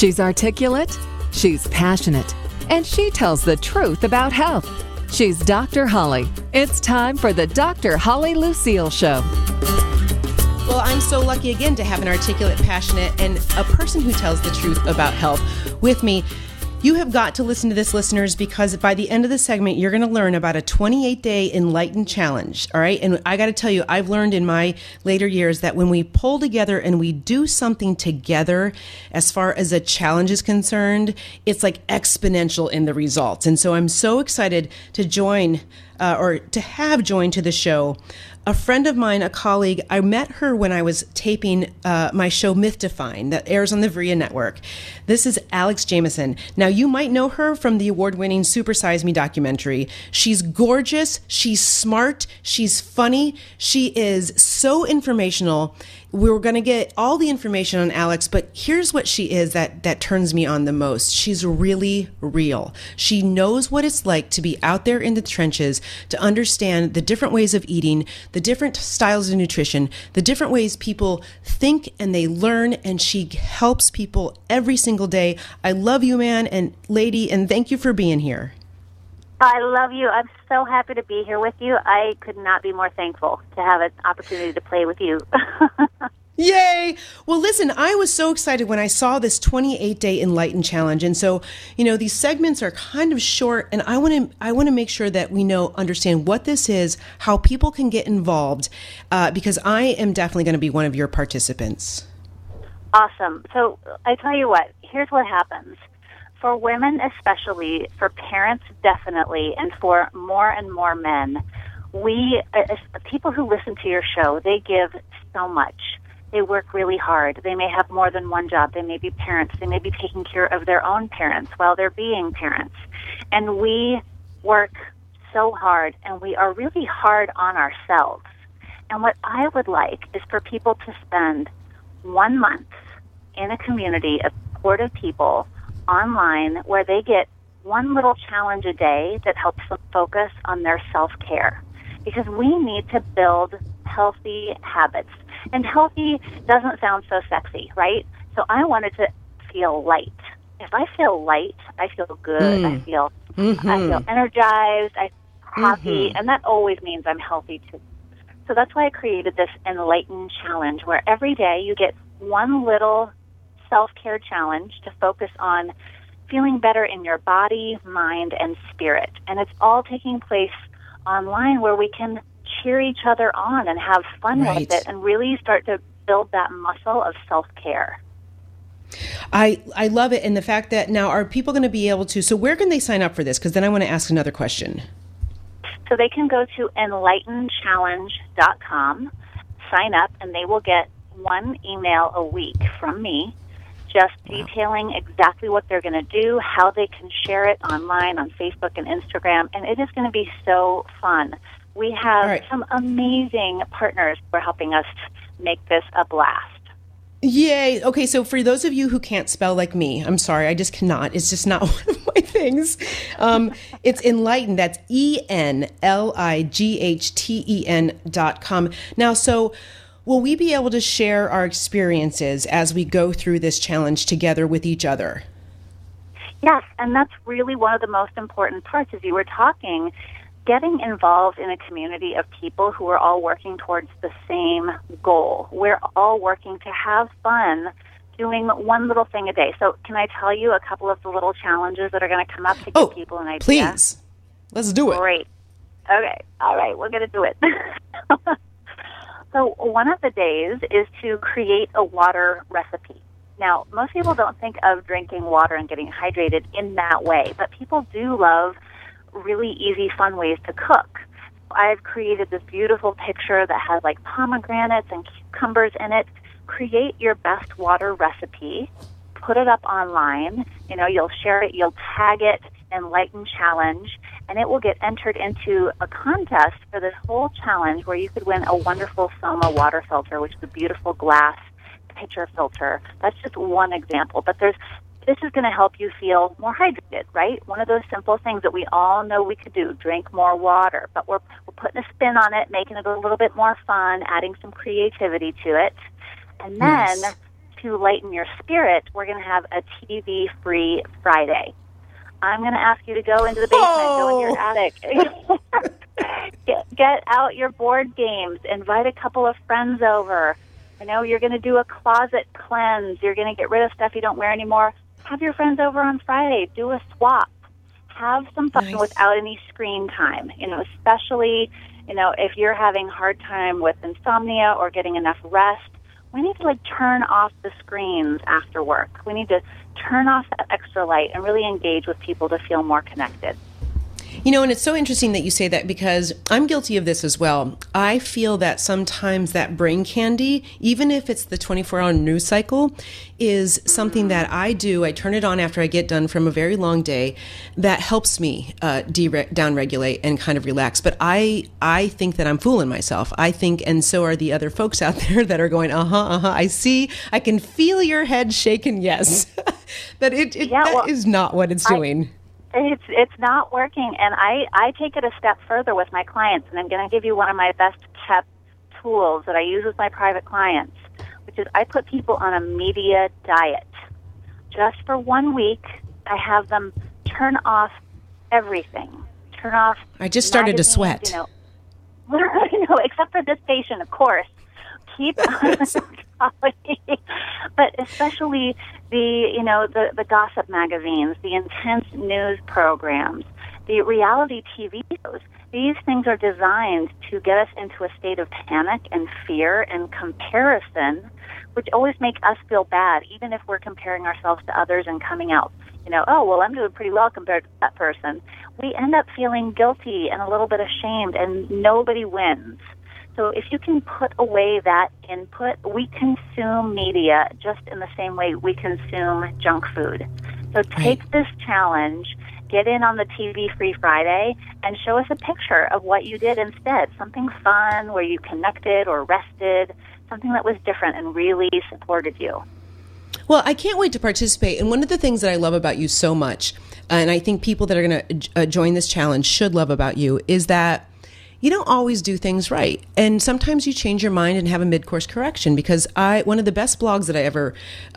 She's articulate, she's passionate, and she tells the truth about health. She's Dr. Holly. It's time for the Dr. Holly Lucille Show. Well, I'm so lucky again to have an articulate, passionate, and a person who tells the truth about health with me. You have got to listen to this, listeners, because by the end of the segment, you're going to learn about a 28-day Enlighten Challenge, all right? And I got to tell you, I've learned in my later years that when we pull together and we do something together, as far as a challenge is concerned, it's like exponential in the results. And so I'm so excited to join or to have joined to the show a friend of mine, a colleague. I met her when I was taping my show Myth Define that airs on the Vria Network. This is Alex Jamieson. Now, you might know her from the award-winning Super Size Me documentary. She's gorgeous, she's smart, she's funny, she is so informational. We were going to get all the information on Alex, but here's what she is that turns me on the most. She's really real. She knows what it's like to be out there in the trenches, to understand the different ways of eating, the different styles of nutrition, the different ways people think and they learn, and she helps people every single day. I love you, man and lady, and thank you for being here. I love you. I'm so happy to be here with you. I could not be more thankful to have an opportunity to play with you. Yay! Well, listen, I was so excited when I saw this 28-day Enlighten Challenge. And so, you know, these segments are kind of short, and I want to make sure that we understand what this is, how people can get involved, because I am definitely going to be one of your participants. Awesome. So I tell you what, here's what happens. For women especially, for parents definitely, and for more and more men, people who listen to your show, they give so much. They work really hard. They may have more than one job. They may be parents. They may be taking care of their own parents while they're being parents. And we work so hard, and we are really hard on ourselves. And what I would like is for people to spend 1 month in a community of supportive people online where they get one little challenge a day that helps them focus on their self-care. Because we need to build healthy habits. And healthy doesn't sound so sexy, right? So I wanted to feel light. If I feel light, I feel good. I feel energized. I'm happy. And that always means I'm healthy too. So that's why I created this Enlighten Challenge, where every day you get one little self-care challenge to focus on feeling better in your body, mind, and spirit. And it's all taking place online where we can cheer each other on and have fun with it and really start to build that muscle of self-care. I love it. And the fact that now are people going to be able to, so where can they sign up for this? Because then I want to ask another question. So they can go to enlightenchallenge.com, sign up, and they will get one email a week from me just detailing exactly what they're going to do, how they can share it online on Facebook and Instagram, and it is going to be so fun. We have some amazing partners who are helping us make this a blast. Yay. Okay, so for those of you who can't spell like me, I'm sorry, I just cannot. It's just not one of my things. It's Enlighten. That's ENLIGHTEN.com. Now, so will we be able to share our experiences as we go through this challenge together with each other? Yes, and that's really one of the most important parts. As you were talking, getting involved in a community of people who are all working towards the same goal. We're all working to have fun doing one little thing a day. So can I tell you a couple of the little challenges that are going to come up to give people an idea? Please. Let's do it. Great. Okay. All right. We're going to do it. So one of the days is to create a water recipe. Now, most people don't think of drinking water and getting hydrated in that way, but people do love really easy, fun ways to cook. I've created this beautiful picture that has like pomegranates and cucumbers in it. Create your best water recipe, put it up online. You know, you'll share it, you'll tag it, Enlighten Challenge, and it will get entered into a contest for this whole challenge where you could win a wonderful Soma water filter, which is a beautiful glass pitcher filter. That's just one example, but this is going to help you feel more hydrated, right? One of those simple things that we all know we could do, drink more water, but we're putting a spin on it, making it a little bit more fun, adding some creativity to it. And then to lighten your spirit, we're going to have a TV-free Friday. I'm going to ask you to go into the basement, go in your attic, get out your board games, invite a couple of friends over. I know you're going to do a closet cleanse. You're going to get rid of stuff you don't wear anymore. Have your friends over on Friday. Do a swap. Have some fun without any screen time, especially, if you're having a hard time with insomnia or getting enough rest. We need to turn off the screens after work. We need to turn off that extra light and really engage with people to feel more connected. And it's so interesting that you say that, because I'm guilty of this as well. I feel that sometimes that brain candy, even if it's the 24-hour news cycle, is something that I do. I turn it on after I get done from a very long day. That helps me down-regulate and kind of relax. But I think that I'm fooling myself. I think, and so are the other folks out there that are going, I see, I can feel your head shaking, yes. That that is not what it's doing. It's not working, and I take it a step further with my clients, and I'm going to give you one of my best kept tools that I use with my private clients, which is I put people on a media diet. Just for 1 week, I have them turn off everything. Turn off. I just started to sweat. Except for this patient, of course. Keep but especially the gossip magazines, the intense news programs, the reality TV shows. These things are designed to get us into a state of panic and fear and comparison, which always make us feel bad, even if we're comparing ourselves to others and coming out, I'm doing pretty well compared to that person. We end up feeling guilty and a little bit ashamed, and nobody wins. So if you can put away that input, we consume media just in the same way we consume junk food. So take this challenge, get in on the TV-free Friday, and show us a picture of what you did instead. Something fun where you connected or rested, something that was different and really supported you. Well, I can't wait to participate. And one of the things that I love about you so much, and I think people that are going to join this challenge should love about you, is that you don't always do things right. And sometimes you change your mind and have a mid-course correction, because one of the best blogs that I ever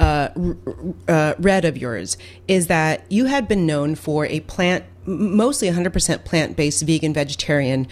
read of yours is that you had been known for a mostly 100% plant-based vegan vegetarian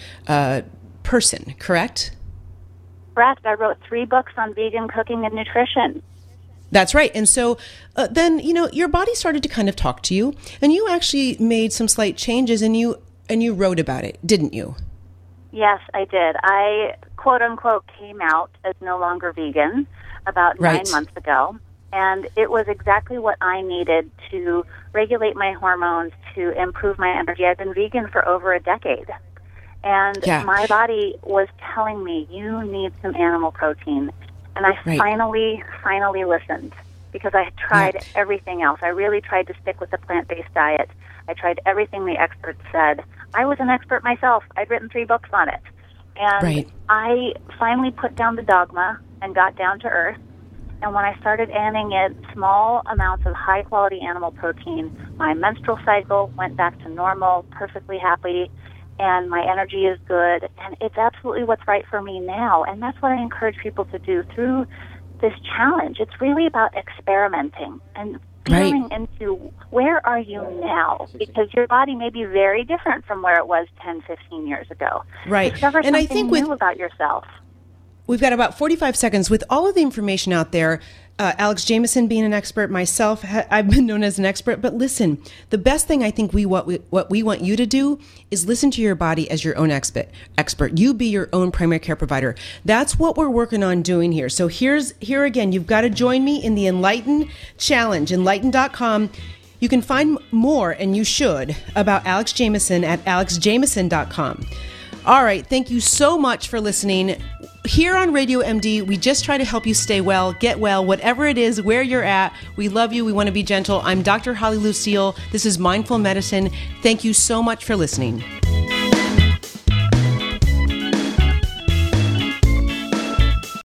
person, correct? Correct. I wrote 3 books on vegan cooking and nutrition. That's right. And so then, your body started to kind of talk to you, and you actually made some slight changes, and you wrote about it, didn't you? Yes, I did. I, quote unquote, came out as no longer vegan about 9 months ago. And it was exactly what I needed to regulate my hormones, to improve my energy. I've been vegan for over a decade. And my body was telling me, you need some animal protein. And I finally listened, because I tried everything else. I really tried to stick with the plant-based diet. I tried everything the experts said. I was an expert myself. I'd written 3 books on it. And I finally put down the dogma and got down to earth. And when I started adding in small amounts of high-quality animal protein, my menstrual cycle went back to normal, perfectly happy, and my energy is good. And it's absolutely what's right for me now. And that's what I encourage people to do through this challenge. It's really about experimenting and feeling into where are you now, because your body may be very different from where it was 10, 15 years ago. Right. Discover and something I think new about yourself. We've got about 45 seconds. With all of the information out there, Alex Jamieson being an expert, myself, I've been known as an expert. But listen, the best thing I think what we want you to do is listen to your body as your own expert. You be your own primary care provider. That's what we're working on doing here. So here again, you've got to join me in the Enlighten Challenge, enlighten.com. You can find more, and you should, about Alex Jamieson at alexjamieson.com. All right. Thank you so much for listening. Here on Radio MD, we just try to help you stay well, get well, whatever it is, where you're at. We love you. We want to be gentle. I'm Dr. Holly Lucille. This is Mindful Medicine. Thank you so much for listening.